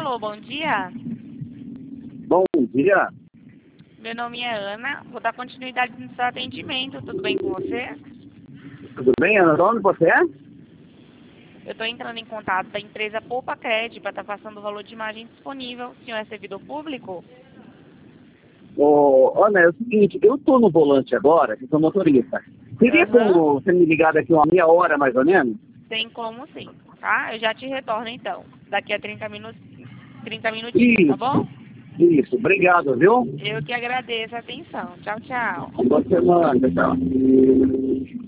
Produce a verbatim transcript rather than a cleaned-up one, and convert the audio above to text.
Alô, bom dia. Bom dia. Meu nome é Ana. Vou dar continuidade no seu atendimento. Tudo bem com você? Tudo bem, Ana? De onde você é? Eu estou entrando em contato da empresa Poupa Cred para estar passando o valor de imagem disponível. O senhor é servidor público? Ô, Ana, é o seguinte, eu estou no volante agora, que sou motorista. Seria Aham. como você me ligar daqui uma meia hora, mais ou menos? Tem como sim, tá? Eu já te retorno então. Daqui a trinta minutos, trinta minutinhos, tá bom? Isso, isso. Obrigado, viu? Eu que agradeço a atenção. Tchau, tchau. Boa semana, tchau.